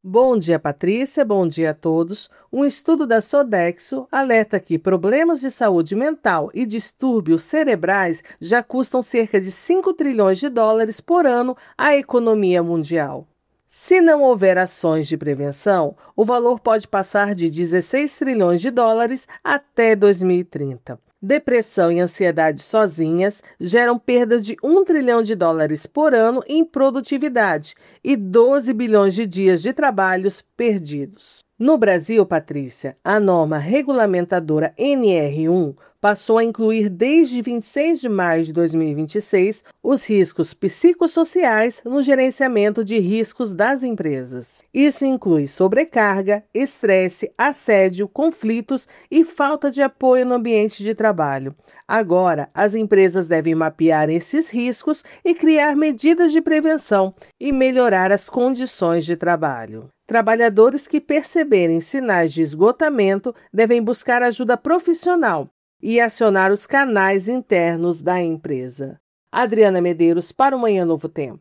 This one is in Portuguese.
Bom dia, Patrícia. Bom dia a todos. Um estudo da Sodexo alerta que problemas de saúde mental e distúrbios cerebrais já custam cerca de 5 trilhões de dólares por ano à economia mundial. Se não houver ações de prevenção, o valor pode passar de 16 trilhões de dólares até 2030. Depressão e ansiedade sozinhas geram perda de 1 trilhão de dólares por ano em produtividade e 12 bilhões de dias de trabalhos perdidos. No Brasil, Patrícia, a norma regulamentadora NR1 passou a incluir desde 26 de maio de 2026 os riscos psicossociais no gerenciamento de riscos das empresas. Isso inclui sobrecarga, estresse, assédio, conflitos e falta de apoio no ambiente de trabalho. Agora, as empresas devem mapear esses riscos e criar medidas de prevenção e melhorar as condições de trabalho. Trabalhadores que perceberem sinais de esgotamento devem buscar ajuda profissional e acionar os canais internos da empresa. Adriana Medeiros para o Manhã Novo Tempo.